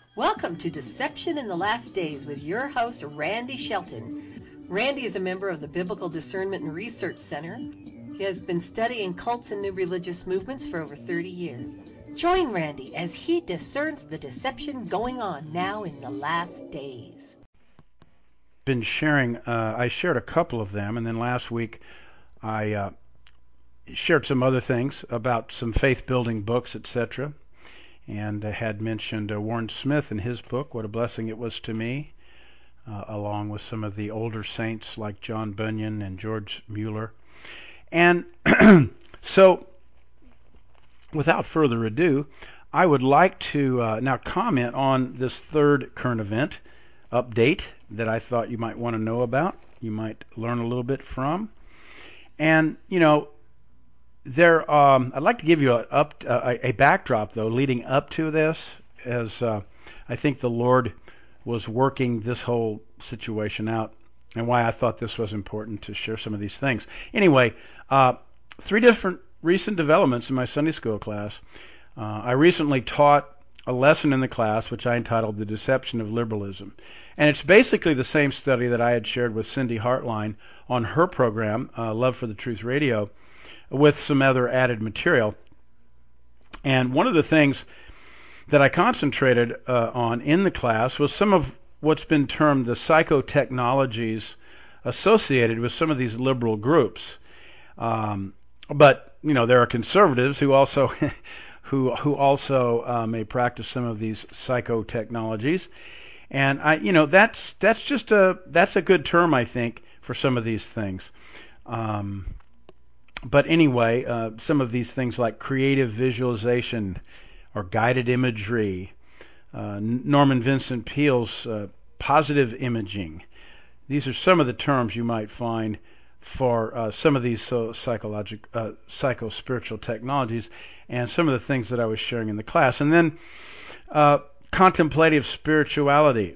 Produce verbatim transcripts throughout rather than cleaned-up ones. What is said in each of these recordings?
Welcome to Deception in the Last Days with your host, Randy Shelton. Randy is a member of the Biblical Discernment and Research Center. He has been studying cults and new religious movements for over thirty years. Join Randy as he discerns the deception going on now in the last days. Been sharing, uh, I shared a couple of them, and then last week I uh, shared some other things about some faith-building books, et cetera, and I had mentioned uh, Warren Smith and his book, What a Blessing It Was to Me, uh, along with some of the older saints like John Bunyan and George Mueller. And so, without further ado, I would like to uh, now comment on this third current event update that I thought you might want to know about, you might learn a little bit from. And, you know, there, um, I'd like to give you a, up, uh, a backdrop, though, leading up to this, as uh, I think the Lord was working this whole situation out, and why I thought this was important to share some of these things. Anyway, uh, three different recent developments in my Sunday school class. Uh, I recently taught a lesson in the class which I entitled The Deception of Liberalism. And it's basically the same study that I had shared with Cindy Hartline on her program, uh, Love for the Truth Radio, with some other added material. And one of the things that I concentrated uh, on in the class was some of what's been termed the psychotechnologies associated with some of these liberal groups. Um, but, you know, there are conservatives who also who who also uh, may practice some of these psychotechnologies. And I, you know, that's that's just a that's a good term, I think, for some of these things. Um, but anyway, uh, some of these things like creative visualization or guided imagery, uh, Norman Vincent Peale's uh, positive imaging. These are some of the terms you might find for uh, some of these so psychologic, uh, psycho-spiritual technologies, and some of the things that I was sharing in the class. And then uh, contemplative spirituality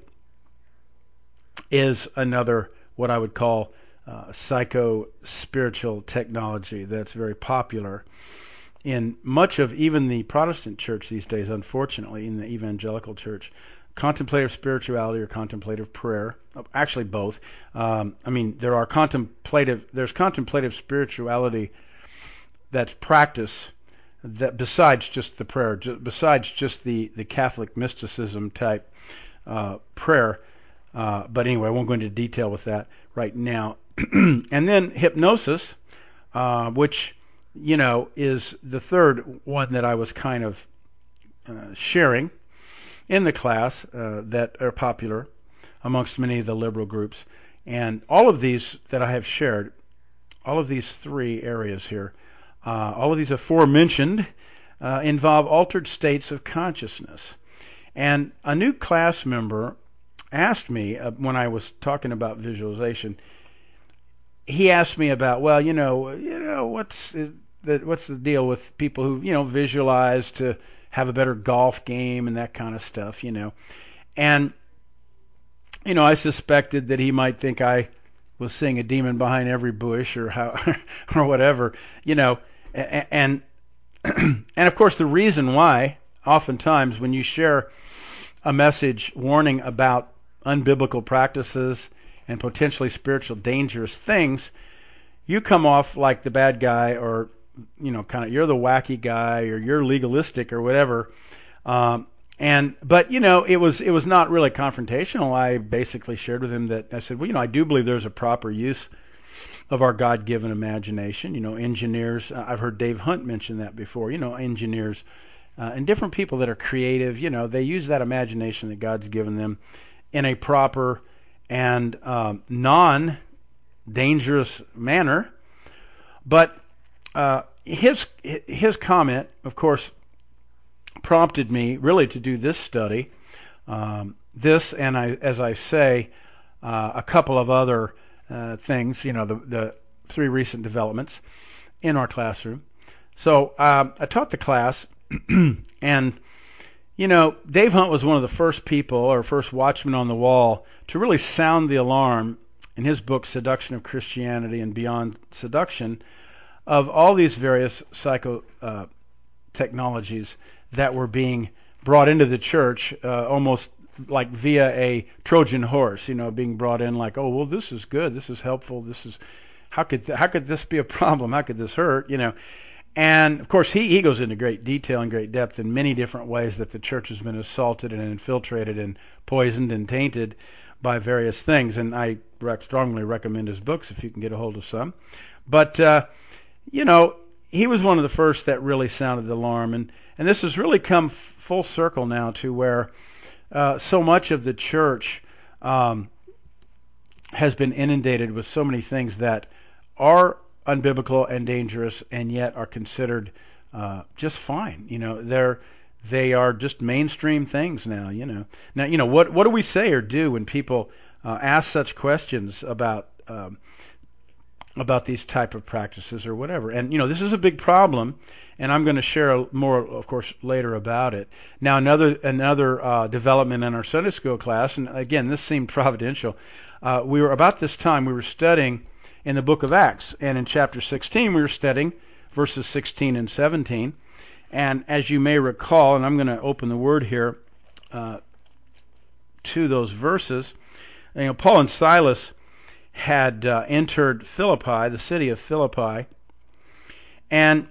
is another, what I would call uh, psycho-spiritual technology that's very popular in much of even the Protestant church these days, unfortunately, in the evangelical church. Contemplative spirituality or contemplative prayer, actually both. Um, I mean, there are contemplative, there's contemplative spirituality that's practice that besides just the prayer, besides just the, the Catholic mysticism type uh, prayer. Uh, but anyway, I won't go into detail with that right now. And then hypnosis, uh, which, you know, is the third one that I was kind of uh, sharing in the class uh, that are popular amongst many of the liberal groups. And all of these that I have shared, all of these three areas here, uh, all of these aforementioned uh, involve altered states of consciousness. And a new class member asked me uh, when I was talking about visualization, he asked me about, well, you know, you know, what's the, what's the deal with people who, you know, visualize to have a better golf game and that kind of stuff, you know. And, you know, I suspected that he might think I was seeing a demon behind every bush or how or whatever, you know. And and of course the reason why, oftentimes when you share a message warning about unbiblical practices and potentially spiritual dangerous things, you come off like the bad guy, or you know, kind of you're the wacky guy, or you're legalistic or whatever. Um, and but you know, it was it was not really confrontational. I basically shared with him that I said, well, you know, I do believe there's a proper use of our God-given imagination. You know, engineers. Uh, I've heard Dave Hunt mention that before. You know, engineers uh, and different people that are creative. You know, they use that imagination that God's given them in a proper and um, non-dangerous manner. But uh, his his comment, of course, prompted me really to do this study. Um, this, and I, as I say, uh, a couple of other uh, things. You know, the the three recent developments in our classroom. So um, I taught the class, and you know, Dave Hunt was one of the first people, or first watchman on the wall, to really sound the alarm in his book, Seduction of Christianity and Beyond Seduction, of all these various psycho uh, technologies that were being brought into the church uh, almost like via a Trojan horse, you know, being brought in like, oh, well, this is good, this is helpful, this is, how could th- how could this be a problem? How could this hurt? You know, and of course he, he goes into great detail and great depth in many different ways that the church has been assaulted and infiltrated and poisoned and tainted by various things. And I rec- strongly recommend his books if you can get a hold of some. But uh, you know, he was one of the first that really sounded the alarm, and and this has really come f- full circle now to where uh, so much of the church um, has been inundated with so many things that are unbiblical and dangerous, and yet are considered uh, just fine. You know, they're they are just mainstream things now. You know, now you know what what do we say or do when people uh, ask such questions about um, about these type of practices or whatever? And you know, this is a big problem, and I'm going to share more, of course, later about it. Now, another another uh, development in our Sunday school class, and again, this seemed providential. Uh, we were about this time we were studying in the book of Acts, and in chapter sixteen we were studying verses sixteen and seventeen. And as you may recall, and I'm going to open the word here uh, to those verses, you know, Paul and Silas had uh, entered Philippi, the city of Philippi, and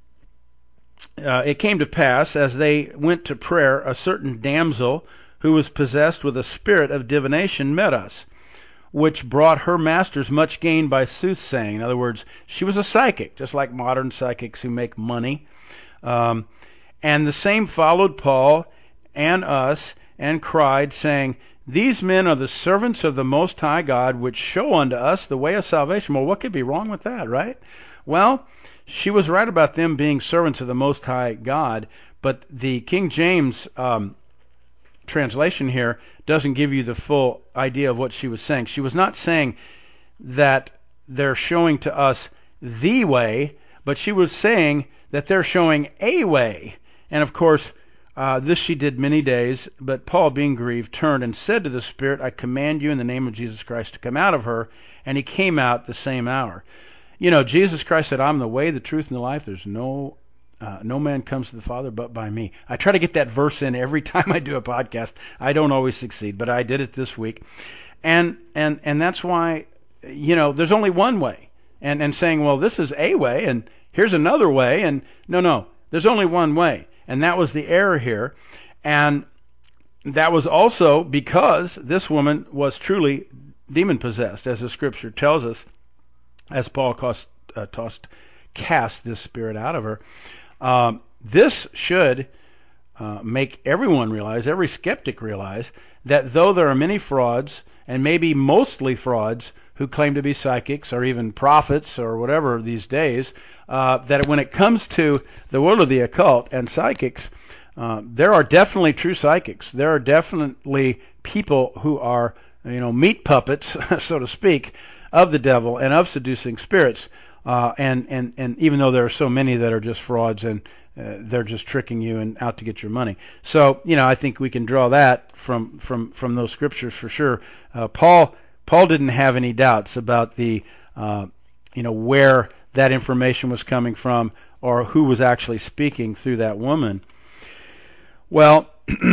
uh, it came to pass as they went to prayer, a certain damsel who was possessed with a spirit of divination met us, which brought her masters much gain by soothsaying. In other words, she was a psychic, just like modern psychics who make money. Um, and the same followed Paul and us, and cried, saying, These men are the servants of the Most High God, which show unto us the way of salvation. Well, what could be wrong with that, right? Well, she was right about them being servants of the Most High God, but the King James um, translation here doesn't give you the full idea of what she was saying. She was not saying that they're showing to us the way, but she was saying that they're showing a way. And of course, uh, this she did many days, but Paul, being grieved, turned and said to the Spirit, I command you in the name of Jesus Christ to come out of her. And he came out the same hour. You know, Jesus Christ said, I'm the way, the truth, and the life. There's no Uh, no man comes to the Father but by me. I try to get that verse in every time I do a podcast. I don't always succeed, but I did it this week. And and and that's why, you know, there's only one way. And and saying, well, this is a way, and here's another way, and no, no, there's only one way. And that was the error here. And that was also because this woman was truly demon-possessed, as the Scripture tells us, as Paul cost, uh, tossed, cast this spirit out of her. Um, this should uh, make everyone realize, every skeptic realize, that though there are many frauds, and maybe mostly frauds, who claim to be psychics or even prophets or whatever these days, uh, that when it comes to the world of the occult and psychics, uh, there are definitely true psychics. There are definitely people who are, you know, meat puppets, so to speak, of the devil and of seducing spirits. Uh, and, and, and even though there are so many that are just frauds and uh, they're just tricking you and out to get your money. So, you know, I think we can draw that from, from, from those scriptures for sure. Uh, Paul Paul didn't have any doubts about the, uh, you know, where that information was coming from or who was actually speaking through that woman. Well,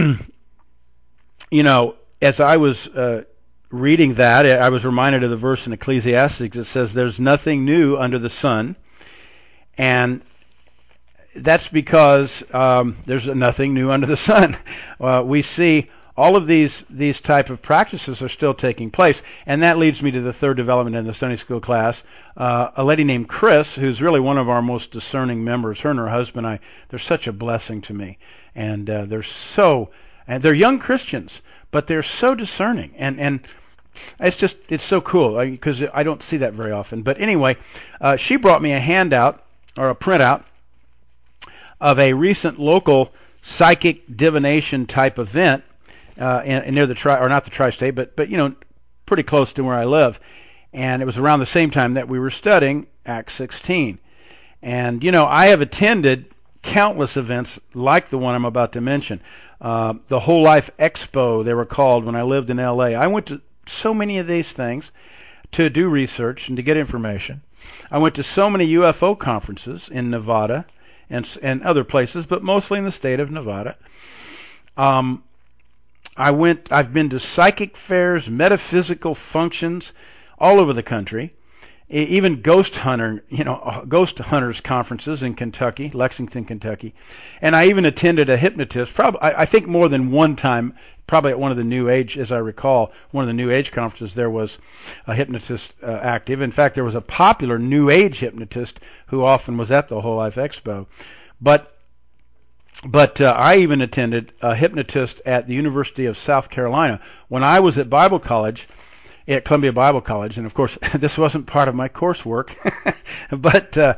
you know, as I was uh, reading that, I was reminded of the verse in Ecclesiastes that says there's nothing new under the sun, and that's because um, there's nothing new under the sun. Uh, we see all of these these type of practices are still taking place, and that leads me to the third development in the Sunday school class. Uh, a lady named Chris, who's really one of our most discerning members, her and her husband, I they're such a blessing to me, and uh, they're so and they're young Christians, but they're so discerning, and and it's just it's so cool because I don't see that very often. But anyway, uh, she brought me a handout or a printout of a recent local psychic divination type event. Uh, in, near the tri or not the tri-state, but but you know, pretty close to where I live, and it was around the same time that we were studying Acts sixteen. And you know, I have attended countless events like the one I'm about to mention. Uh, the Whole Life Expo, they were called, when I lived in L A. I went to so many of these things to do research and to get information. I went to so many U F O conferences in Nevada and and other places, but mostly in the state of Nevada. Um, I went. I've been to psychic fairs, metaphysical functions, all over the country. Even ghost hunter, you know, ghost hunters conferences in Kentucky, Lexington, Kentucky, and I even attended a hypnotist. Probably, I think more than one time. Probably at one of the New Age, as I recall, one of the New Age conferences, there was a hypnotist uh, active. In fact, there was a popular New Age hypnotist who often was at the Whole Life Expo. But, but uh, I even attended a hypnotist at the University of South Carolina when I was at Bible college. At Columbia Bible College, and of course this wasn't part of my coursework, but uh,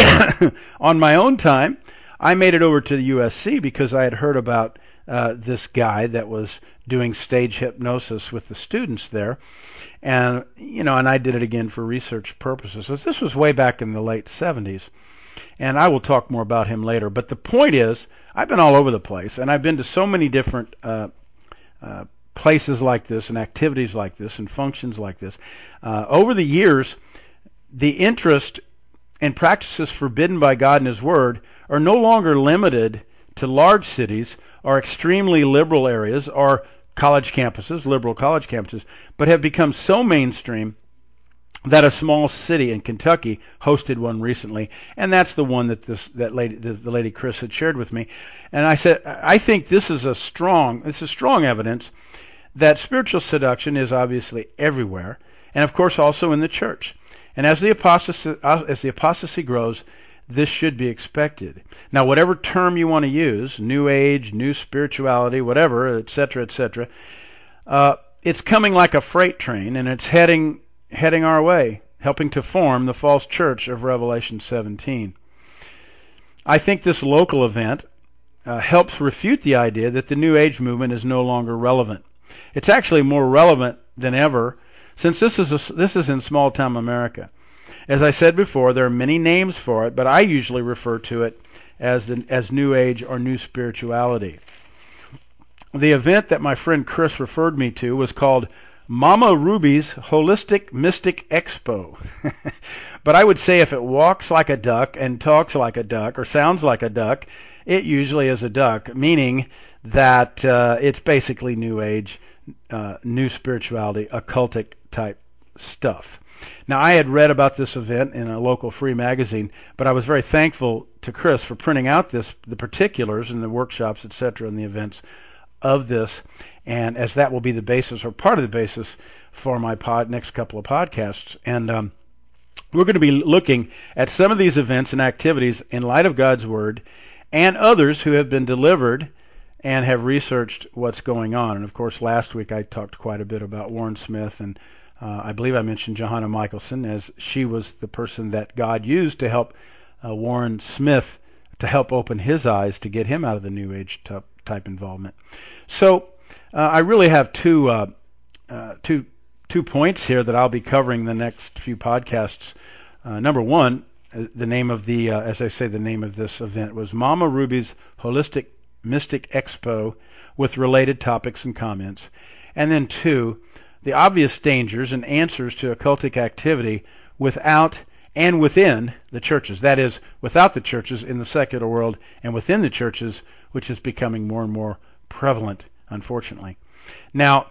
on my own time, I made it over to the U S C because I had heard about uh, this guy that was doing stage hypnosis with the students there, and you know, and I did it again for research purposes. So this was way back in the late seventies, and I will talk more about him later. But the point is, I've been all over the place, and I've been to so many different uh, uh, places like this and activities like this and functions like this. Uh, over the years, the interest and practices forbidden by God and His Word are no longer limited to large cities or extremely liberal areas or college campuses, liberal college campuses, but have become so mainstream that a small city in Kentucky hosted one recently, and that's the one that this that lady the, the lady Chris had shared with me. And I said, I think this is a strong this is strong evidence that spiritual seduction is obviously everywhere, and of course also in the church. And as the apostasy, as the apostasy grows, this should be expected. Now, whatever term you want to use, New Age, New Spirituality, whatever, et cetera, et cetera, uh, it's coming like a freight train, and it's heading heading our way, helping to form the false church of Revelation seventeen. I think this local event uh, helps refute the idea that the New Age movement is no longer relevant. It's actually more relevant than ever, since this is a, this is in small-town America. As I said before, there are many names for it, but I usually refer to it as the, as New Age or New Spirituality. The event that my friend Chris referred me to was called Mama Ruby's Holistic Mystic Expo. But I would say if it walks like a duck and talks like a duck or sounds like a duck, it usually is a duck, meaning that uh, it's basically New Age, uh, New Spirituality, occultic type stuff. Now, I had read about this event in a local free magazine, but I was very thankful to Chris for printing out this, the particulars and the workshops, et cetera, and the events of this, and as that will be the basis or part of the basis for my pod, next couple of podcasts. And um, we're going to be looking at some of these events and activities in light of God's Word and others who have been delivered and have researched what's going on. And of course, last week I talked quite a bit about Warren Smith, and uh, I believe I mentioned Johanna Michelson, as she was the person that God used to help uh, Warren Smith to help open his eyes to get him out of the New Age type, type involvement. So uh, I really have two uh, uh, two two points here that I'll be covering the next few podcasts. Uh, number one, the name of the, uh, as I say, the name of this event was Mama Ruby's Holistic Mystic Expo, with related topics and comments. And then two, the obvious dangers and answers to occultic activity without and within the churches. That is, without the churches in the secular world and within the churches, which is becoming more and more prevalent, unfortunately. Now,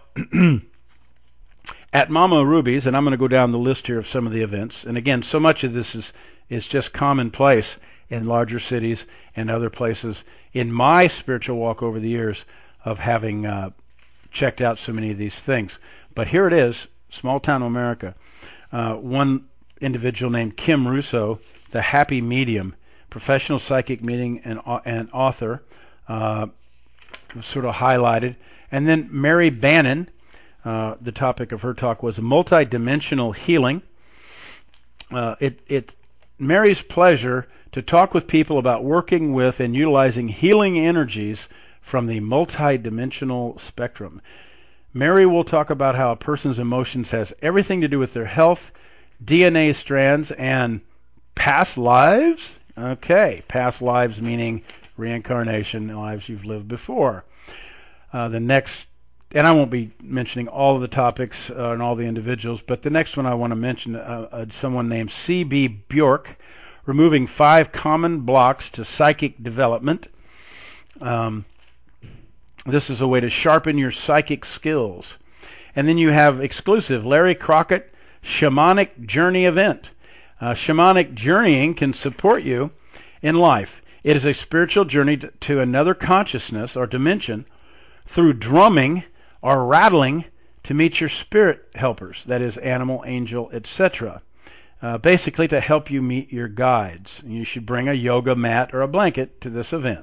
at Mama Ruby's, and I'm going to go down the list here of some of the events, and again, so much of this is, is just commonplace in larger cities and other places in my spiritual walk over the years of having uh, checked out so many of these things. But here it is, small town America. Uh, one individual named Kim Russo, the Happy Medium, professional psychic medium and, and author, uh, sort of highlighted. And then Mary Bannon, uh, the topic of her talk was multidimensional healing. Uh, it, it Mary's pleasure to talk with people about working with and utilizing healing energies from the multidimensional spectrum. Mary will talk about how a person's emotions has everything to do with their health, D N A strands, and past lives. Okay, past lives meaning reincarnation, lives you've lived before. Uh, the next, and I won't be mentioning all of the topics uh, and all the individuals, but the next one I want to mention, uh, uh, someone named C B Bjork, removing five common blocks to psychic development. Um, This is a way to sharpen your psychic skills. And then you have exclusive Larry Crockett Shamanic Journey event. Uh, shamanic journeying can support you in life. It is a spiritual journey to, to another consciousness or dimension through drumming or rattling to meet your spirit helpers, that is, animal, angel, et cetera. Uh, basically to help you meet your guides. You should bring a yoga mat or a blanket to this event.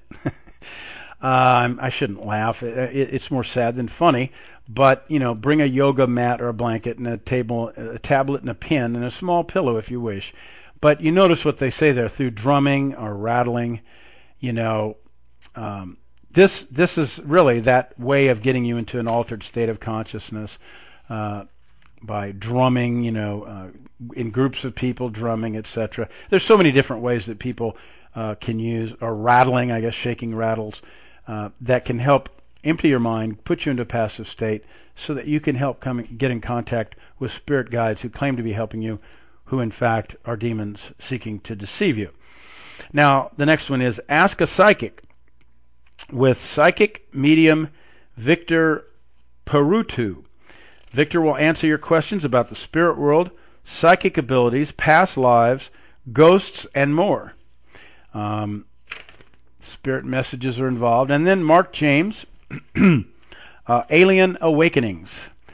uh, I shouldn't laugh. It, it, it's more sad than funny. But, you know, bring a yoga mat or a blanket and a table, a tablet and a pen and a small pillow if you wish. But you notice what they say there, through drumming or rattling, you know, um, this this is really that way of getting you into an altered state of consciousness uh, by drumming, you know, uh, in groups of people drumming, et cetera. There's so many different ways that people uh, can use, or rattling, I guess, shaking rattles, uh, that can help empty your mind, put you into a passive state, so that you can help come get in contact with spirit guides who claim to be helping you, who in fact are demons seeking to deceive you. Now, the next one is Ask a Psychic with psychic medium Victor Perutu. Victor will answer your questions about the spirit world, psychic abilities, past lives, ghosts, and more. Um, spirit messages are involved. And then Mark James, uh, Alien Awakenings.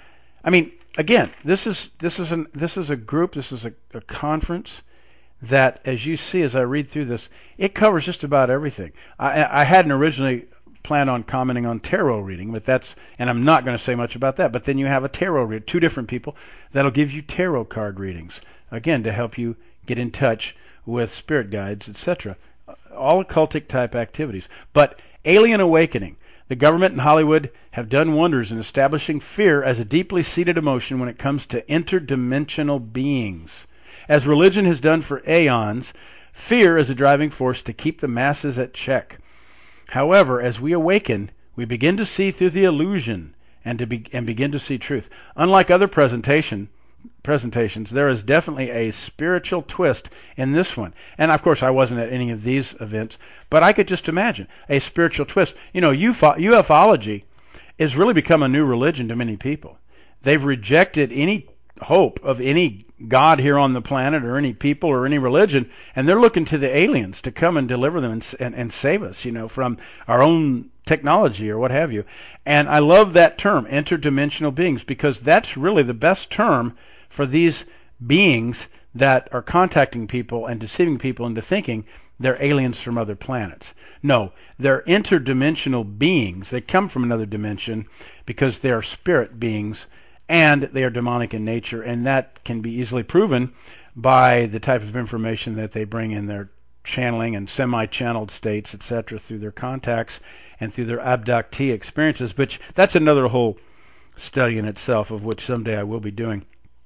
I mean, again, this is this is an this is a group, this is a, a conference that, as you see as I read through this, it covers just about everything. I, I hadn't originally planned on commenting on tarot reading, but that's, and I'm not going to say much about that. But then you have a tarot read, two different people that'll give you tarot card readings, again, to help you get in touch with spirit guides, et cetera. All occultic type activities. But Alien Awakening. The government and Hollywood have done wonders in establishing fear as a deeply seated emotion when it comes to interdimensional beings. As religion has done for aeons, fear is a driving force to keep the masses at check. However, as we awaken, we begin to see through the illusion and to be, and begin to see truth. Unlike other presentation presentations, there is definitely a spiritual twist in this one. And of course, I wasn't at any of these events, but I could just imagine a spiritual twist. You know, U F O, ufology has really become a new religion to many people. They've rejected any hope of any God here on the planet or any people or any religion, and they're looking to the aliens to come and deliver them and, and, and save us, you know, from our own technology or what have you. And I love that term, interdimensional beings, because that's really the best term for these beings that are contacting people and deceiving people into thinking they're aliens from other planets. No, they're interdimensional beings. They come from another dimension because they are spirit beings, and they are demonic in nature, and that can be easily proven by the type of information that they bring in their channeling and semi-channeled states, et cetera, through their contacts and through their abductee experiences, which that's another whole study in itself, of which someday I will be doing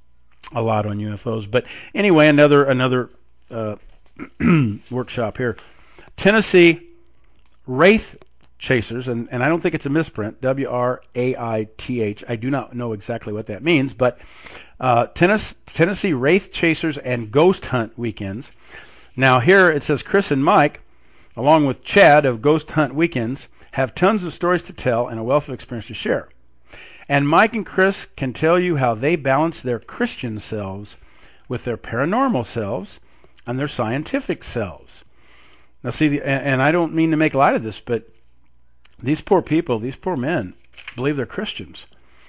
a lot on U F Os. But anyway, another another uh, workshop here. Tennessee Wraith Chasers, and, and I don't think it's a misprint, W R A I T H. I do not know exactly what that means, but uh, Tennessee, Tennessee Wraith Chasers and Ghost Hunt Weekends. Now here it says Chris and Mike, along with Chad of Ghost Hunt Weekends, have tons of stories to tell and a wealth of experience to share. And Mike and Chris can tell you how they balance their Christian selves with their paranormal selves and their scientific selves. Now see, the, and, and I don't mean to make light of this, but these poor people, these poor men, believe they're Christians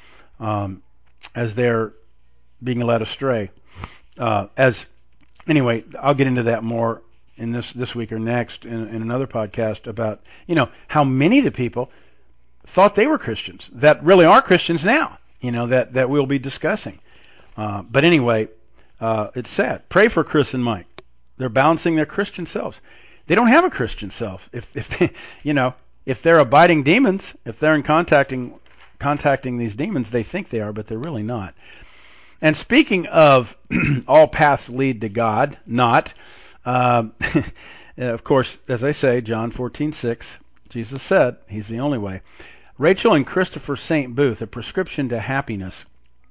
um, as they're being led astray. Uh, as anyway, I'll get into that more in this this week or next in, in another podcast about, you know, how many of the people thought they were Christians that really are Christians now, you know, that, that we'll be discussing. Uh, but anyway, uh, it's sad. Pray for Chris and Mike. They're balancing their Christian selves. They don't have a Christian self. If, if they, you know, if they're abiding demons, if they're in contacting contacting these demons, they think they are, but they're really not. And speaking of all paths lead to God, not, um, of course, as I say, John fourteen six, Jesus said he's the only way. Rachel and Christopher Saint Booth, A Prescription to Happiness.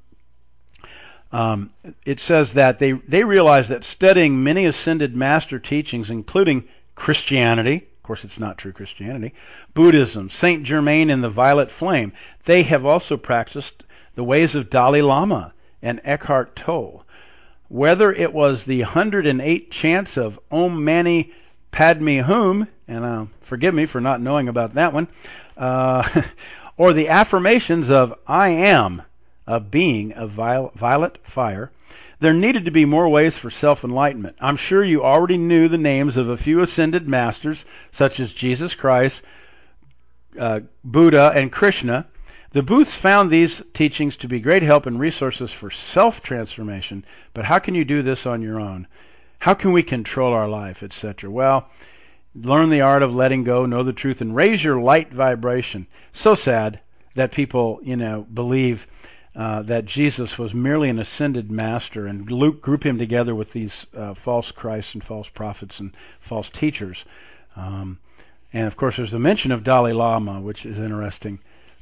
Um, it says that they, they realize that studying many ascended master teachings, including Christianity, course, it's not true Christianity. Buddhism, Saint Germain and the Violet Flame. They have also practiced the ways of Dalai Lama and Eckhart Tolle. Whether it was the one hundred eight chants of Om Mani Padme Hum, and uh, forgive me for not knowing about that one, uh, or the affirmations of I am a being of violet fire, there needed to be more ways for self-enlightenment. I'm sure you already knew the names of a few ascended masters, such as Jesus Christ, uh, Buddha, and Krishna. The Booths found these teachings to be great help and resources for self-transformation, but how can you do this on your own? How can we control our life, et cetera? Well, learn the art of letting go, know the truth, and raise your light vibration. So sad that people, you know, believe uh, that Jesus was merely an ascended master and Luke group him together with these uh, false Christs and false prophets and false teachers. Um, and, of course, there's the mention of Dalai Lama, which is interesting,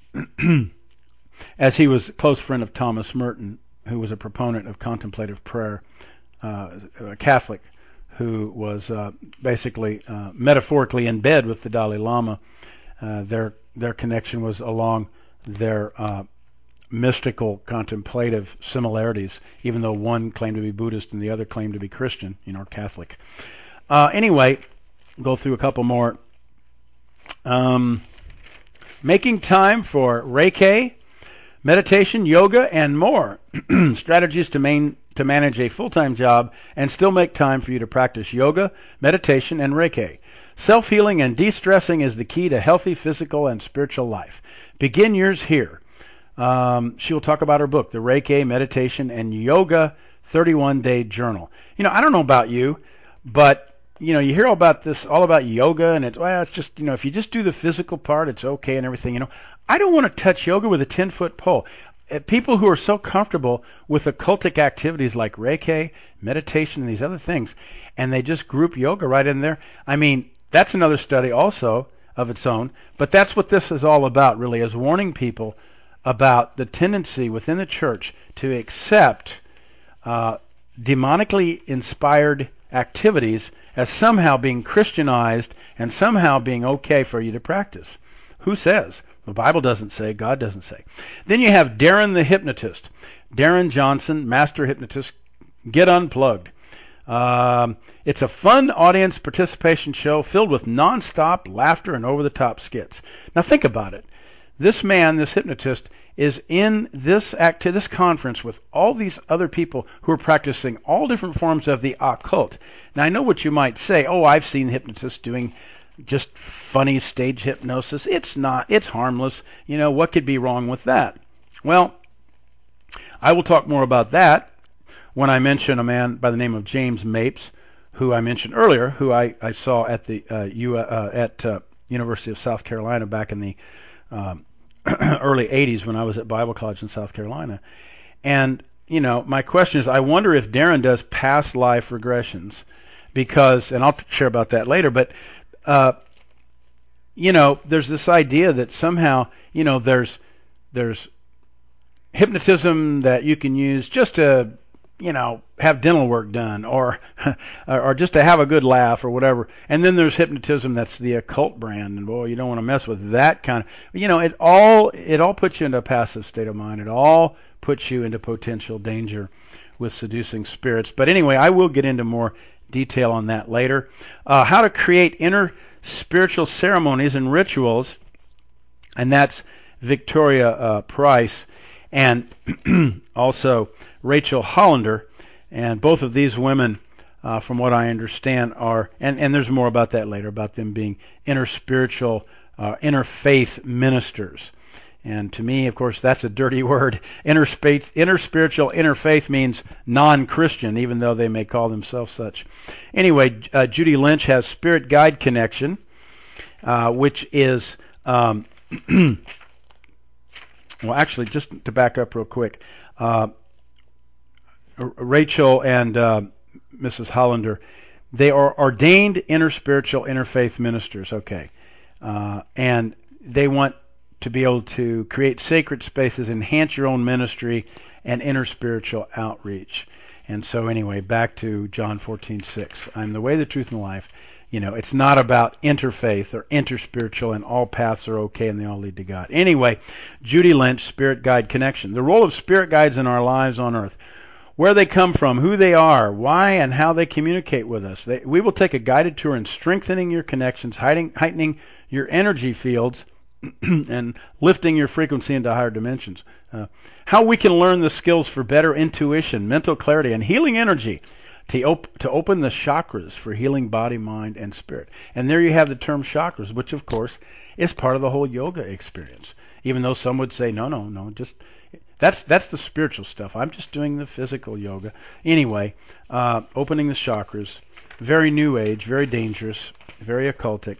as he was a close friend of Thomas Merton, who was a proponent of contemplative prayer, uh, a Catholic, who was uh, basically uh, metaphorically in bed with the Dalai Lama. Uh, their their connection was along their uh, mystical contemplative similarities, even though one claimed to be Buddhist and the other claimed to be Christian, you know, Catholic. Uh, anyway, go through a couple more. Um, making time for Reiki, meditation, yoga, and more. Strategies to main, to manage a full-time job and still make time for you to practice yoga, meditation, and Reiki. Self-healing and de-stressing is the key to healthy physical and spiritual life. Begin yours here. Um, she will talk about her book, The Reiki, Meditation, and Yoga thirty-one day Journal. You know, I don't know about you, but you know, you hear all about this, all about yoga, and it's, well, it's just, you know, if you just do the physical part, it's okay and everything. You know, I don't want to touch yoga with a ten-foot pole. Uh, people who are so comfortable with occultic activities like Reiki, meditation, and these other things, and they just group yoga right in there. I mean, that's another study also of its own, but that's what this is all about, really, is warning people about the tendency within the church to accept uh, demonically inspired activities as somehow being Christianized and somehow being okay for you to practice. Who says? The Bible doesn't say, God doesn't say. Then you have Darren the Hypnotist. Darren Johnson, master hypnotist. Get Unplugged. Um, it's a fun audience participation show filled with nonstop laughter and over-the-top skits. Now think about it. This man, this hypnotist, is in this act this conference with all these other people who are practicing all different forms of the occult. Now I know what you might say. Oh, I've seen hypnotists doing just funny stage hypnosis. It's not. It's harmless. You know, what could be wrong with that? Well, I will talk more about that when I mention a man by the name of James Mapes, who I mentioned earlier, who I, I saw at the uh, U, uh, at uh, University of South Carolina back in the um, early eighties when I was at Bible College in South Carolina. And, you know, my question is, I wonder if Darren does past life regressions, because, and I'll share about that later, but, uh, you know, there's this idea that somehow, you know, there's, there's hypnotism that you can use just to, you know, have dental work done, or or just to have a good laugh or whatever. And then there's hypnotism that's the occult brand, and boy, you don't want to mess with that kind of, you know, it all it all puts you into a passive state of mind. It all puts you into potential danger with seducing spirits. But anyway, I will get into more detail on that later. Uh, how to create inner spiritual ceremonies and rituals, and that's Victoria uh, Price, and also Rachel Hollander, and both of these women, uh, from what I understand, are, and, and there's more about that later, about them being inner spiritual, uh, inner faith ministers. And to me, of course, that's a dirty word. Inner, space, inner spiritual, inner faith means non-Christian, even though they may call themselves such. Anyway, uh, Judy Lynch has Spirit Guide Connection, uh, which is, um, well, actually, just to back up real quick, uh, Rachel and uh, Missus Hollander, they are ordained inner spiritual, interfaith ministers, okay. Uh, and they want to be able to create sacred spaces, enhance your own ministry, and inner spiritual outreach. And so anyway, back to John fourteen six. I'm the way, the truth, and the life. You know, it's not about interfaith or interspiritual and all paths are okay and they all lead to God. Anyway, Judy Lynch, Spirit Guide Connection. The role of spirit guides in our lives on earth. Where they come from, who they are, why and how they communicate with us. They, we will take a guided tour in strengthening your connections, hiding, heightening your energy fields, and lifting your frequency into higher dimensions. Uh, how we can learn the skills for better intuition, mental clarity, and healing energy to, op- to open the chakras for healing body, mind, and spirit. And there you have the term chakras, which of course is part of the whole yoga experience. Even though some would say, no, no, no, just that's that's the spiritual stuff. I'm just doing the physical yoga. Anyway, uh, opening the chakras, very new age, very dangerous, very occultic.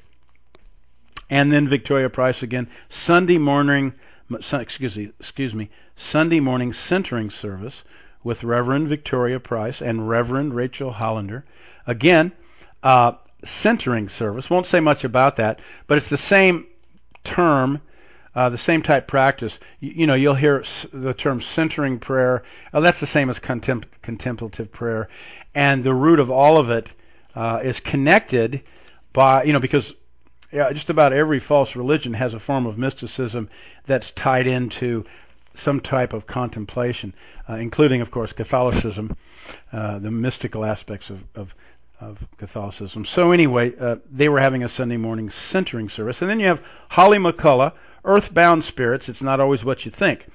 And then Victoria Price again, Sunday morning, excuse me, excuse me, Sunday morning centering service with Reverend Victoria Price and Reverend Rachel Hollander. Again, uh, centering service. Won't say much about that, but it's the same term, uh, the same type practice. You, you know, you'll hear the term centering prayer. Oh, that's the same as contem- contemplative prayer, and the root of all of it uh, is connected by, you know, because yeah, just about every false religion has a form of mysticism that's tied into some type of contemplation, uh, including, of course, Catholicism, uh, the mystical aspects of, of, of Catholicism. So anyway, uh, they were having a Sunday morning centering service. And then you have Holly McCullough, Earthbound Spirits. It's not always what you think.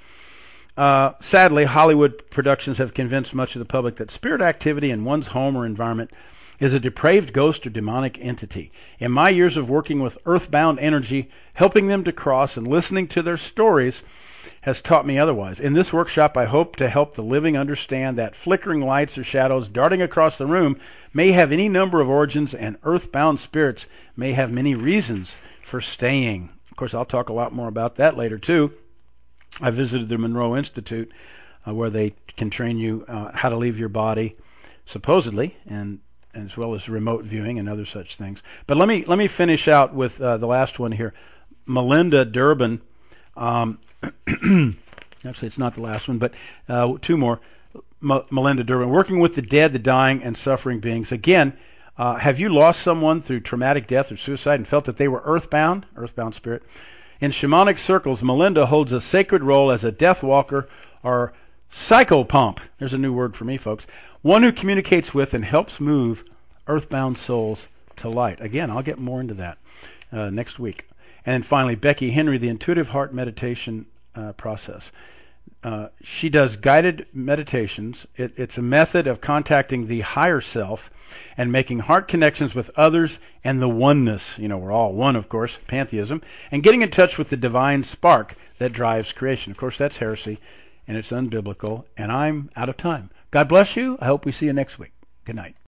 Uh, sadly, Hollywood productions have convinced much of the public that spirit activity in one's home or environment is a depraved ghost or demonic entity. In my years of working with earthbound energy, helping them to cross and listening to their stories has taught me otherwise. In this workshop, I hope to help the living understand that flickering lights or shadows darting across the room may have any number of origins, and earthbound spirits may have many reasons for staying. Of course, I'll talk a lot more about that later, too. I visited the Monroe Institute, uh, where they can train you uh, how to leave your body, supposedly, and as well as remote viewing and other such things. But let me let me finish out with uh, the last one here. Melinda Durbin. Um, actually, it's not the last one, but uh, two more. M- Melinda Durbin, working with the dead, the dying, and suffering beings. Again, uh, have you lost someone through traumatic death or suicide and felt that they were earthbound, earthbound spirit? In shamanic circles, Melinda holds a sacred role as a death walker or psychopomp. There's a new word for me, folks. One who communicates with and helps move earthbound souls to light. Again, I'll get more into that uh, next week. And then finally, Becky Henry, the intuitive heart meditation uh, process. Uh, she does guided meditations. It, it's a method of contacting the higher self and making heart connections with others and the oneness. You know, we're all one, of course, pantheism, and getting in touch with the divine spark that drives creation. Of course, that's heresy, and it's unbiblical, and I'm out of time. God bless you. I hope we see you next week. Good night.